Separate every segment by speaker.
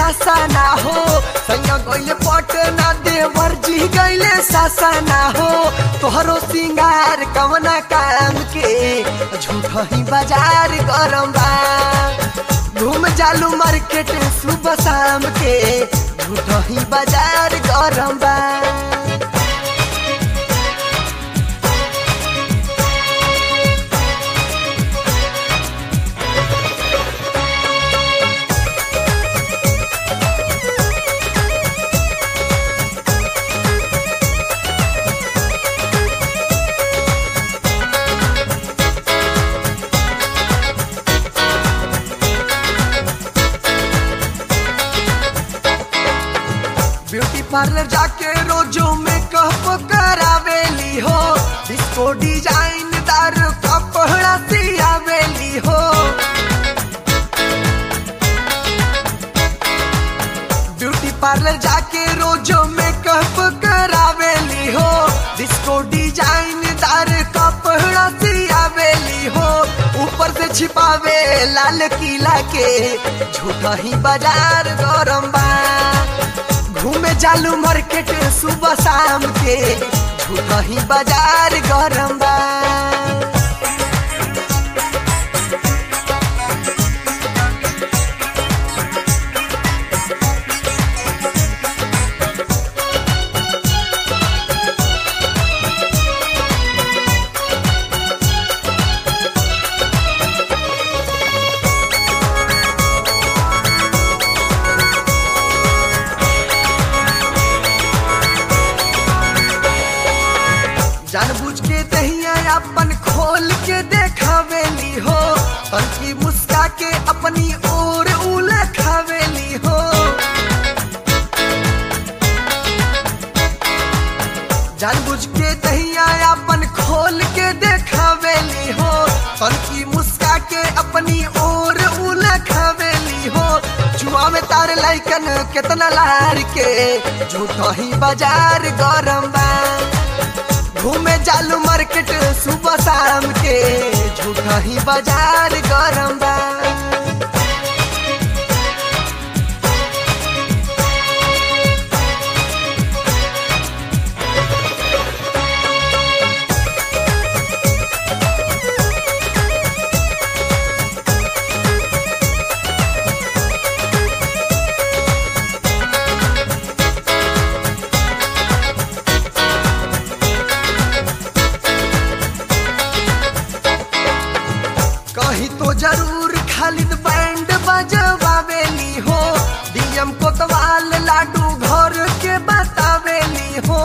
Speaker 1: सासना हो, सैया गइले पटना देवर जी गइले सासना हो। तोहरो सिंगार कवना काम के झूठा ही बाजार गरम बा। घूम जालू मार्केट सुबह शाम के झूठा ही बाजार गरम बा। ब्यूटी पार्लर जाके रोजो मेकअप करावेली हो, डिस्को डिजाइनदार कपड़ा सियावेली हो। ब्यूटी पार्लर जाके रोजो मेकअप करावेली हो, डिस्को डिजाइनदार कपड़ा सियावेली हो। ऊपर से छिपावे लाल किला के झूठा ही बाजार गरम बा। घूमे जालू मार्केट सुबह शाम के झूठा ही बाजार गरम बा। जानबूझ के दहिया अपन खोल के देखावेली हो, तनकी मुस्का के अपनी ओर उलखावेली हो। जानबूझ के दहिया अपन खोल के देखावेली हो, तनकी मुस्का के अपनी ओर उलखावेली हो। जुआ में तार लाइकन कितना लार के झूठा ही बाजार गरम बा। घूमे जालू मार्केट सुबह शाम के झूठा ही बाजार गरम बा। कहीं तो जरूर खालिद बैंड बजवावेली हो, डीएम कोतवाल लाडू घर के बतावेली हो।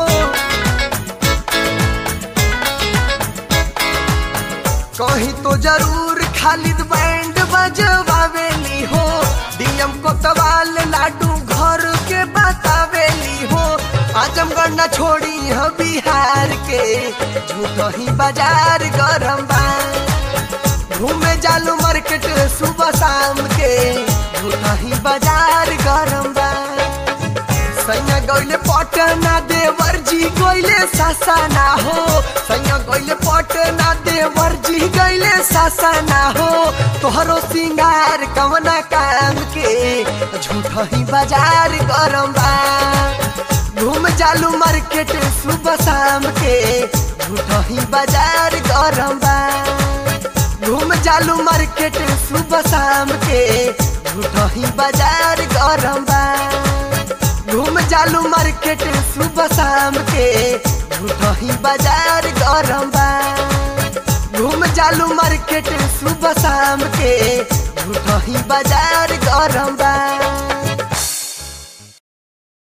Speaker 1: कहीं तो जरूर खालिद बैंड बजवावेली हो, डीएम कोतवाल लाडू घर के बतावेली हो। आजमगढ़ न छोड़ी है बिहार के झूठा ही बाजार गरम बा। घूमे जालू मार्केट सुबह शाम के झूठा ही बाजार गरम बा। सैया गइले पटना देवर जी गइले सासना हो, सैया गइले पटना देवर जी गइले सासना हो। तोहरो सिंगार कवना काम के झूठा ही बाजार गरम बा। घूम जालू मार्केट सुबह शाम के झूठा ही बाजार गरम बा। घूम जालू मार्केट सुबह शाम के झूठा ही बाजार गरम बा। घूम जालू मार्केट सुबह शाम के झूठा ही बाजार गरम बा। घूम जालू मार्केट सुबह शाम के झूठा ही बाजार गरम बा।